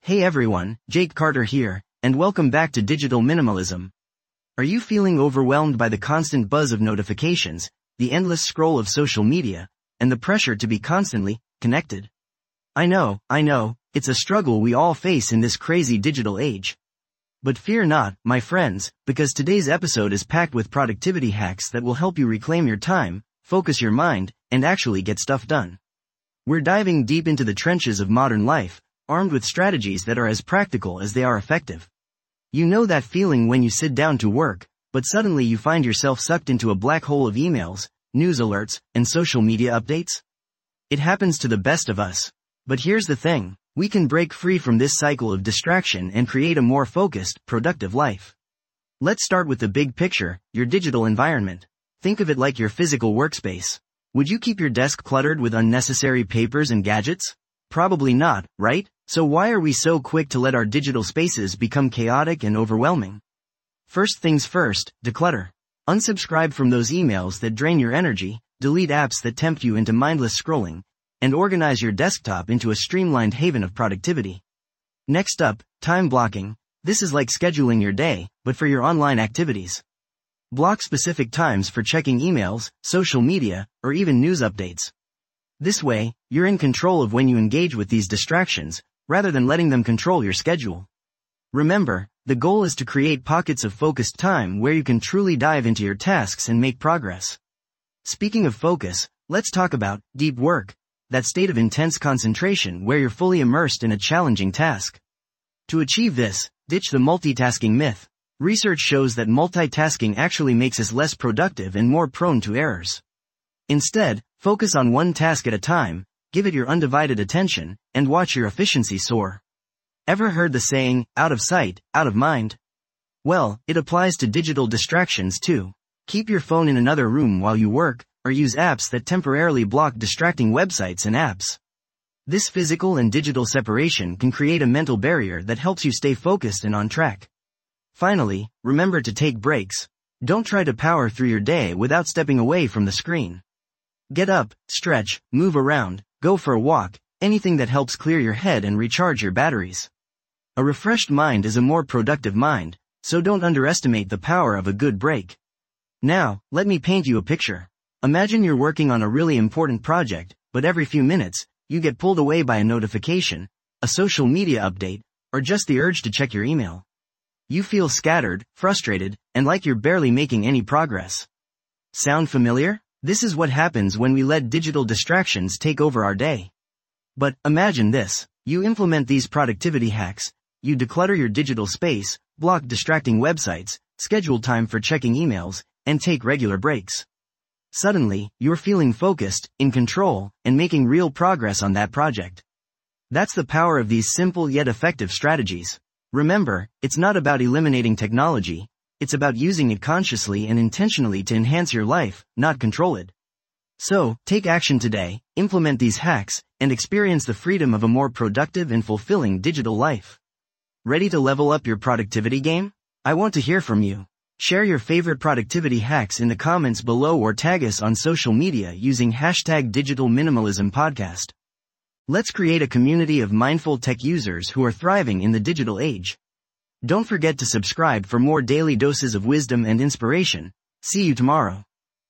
Hey everyone, Jake Carter here, and welcome back to Digital Minimalism. Are you feeling overwhelmed by the constant buzz of notifications, the endless scroll of social media, and the pressure to be constantly connected? I know, it's a struggle we all face in this crazy digital age. But fear not, my friends, because today's episode is packed with productivity hacks that will help you reclaim your time, focus your mind, and actually get stuff done. We're diving deep into the trenches of modern life, armed with strategies that are as practical as they are effective. You know that feeling when you sit down to work, but suddenly you find yourself sucked into a black hole of emails, news alerts, and social media updates? It happens to the best of us. But here's the thing, we can break free from this cycle of distraction and create a more focused, productive life. Let's start with the big picture, your digital environment. Think of it like your physical workspace. Would you keep your desk cluttered with unnecessary papers and gadgets? Probably not, right? So why are we so quick to let our digital spaces become chaotic and overwhelming? First things first, declutter. Unsubscribe from those emails that drain your energy, delete apps that tempt you into mindless scrolling, and organize your desktop into a streamlined haven of productivity. Next up, time blocking. This is like scheduling your day, but for your online activities. Block specific times for checking emails, social media, or even news updates. This way, you're in control of when you engage with these distractions, rather than letting them control your schedule. Remember, the goal is to create pockets of focused time where you can truly dive into your tasks and make progress. Speaking of focus, let's talk about deep work, that state of intense concentration where you're fully immersed in a challenging task. To achieve this, ditch the multitasking myth. Research shows that multitasking actually makes us less productive and more prone to errors. Instead, focus on one task at a time, give it your undivided attention, and watch your efficiency soar. Ever heard the saying, out of sight, out of mind? Well, it applies to digital distractions too. Keep your phone in another room while you work, or use apps that temporarily block distracting websites and apps. This physical and digital separation can create a mental barrier that helps you stay focused and on track. Finally, remember to take breaks. Don't try to power through your day without stepping away from the screen. Get up, stretch, move around, go for a walk, anything that helps clear your head and recharge your batteries. A refreshed mind is a more productive mind, so don't underestimate the power of a good break. Now, let me paint you a picture. Imagine you're working on a really important project, but every few minutes, you get pulled away by a notification, a social media update, or just the urge to check your email. You feel scattered, frustrated, and like you're barely making any progress. Sound familiar? This is what happens when we let digital distractions take over our day. But imagine this, you implement these productivity hacks, you declutter your digital space, block distracting websites, schedule time for checking emails, and take regular breaks. Suddenly, you're feeling focused, in control, and making real progress on that project. That's the power of these simple yet effective strategies. Remember, it's not about eliminating technology, it's about using it consciously and intentionally to enhance your life, not control it. So, take action today, implement these hacks, and experience the freedom of a more productive and fulfilling digital life. Ready to level up your productivity game? I want to hear from you. Share your favorite productivity hacks in the comments below or tag us on social media using hashtag Digital Minimalism Podcast. Let's create a community of mindful tech users who are thriving in the digital age. Don't forget to subscribe for more daily doses of wisdom and inspiration. See you tomorrow.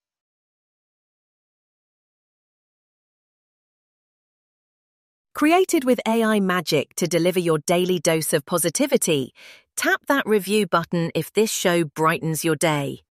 Created with AI magic to deliver your daily dose of positivity, tap that review button if this show brightens your day.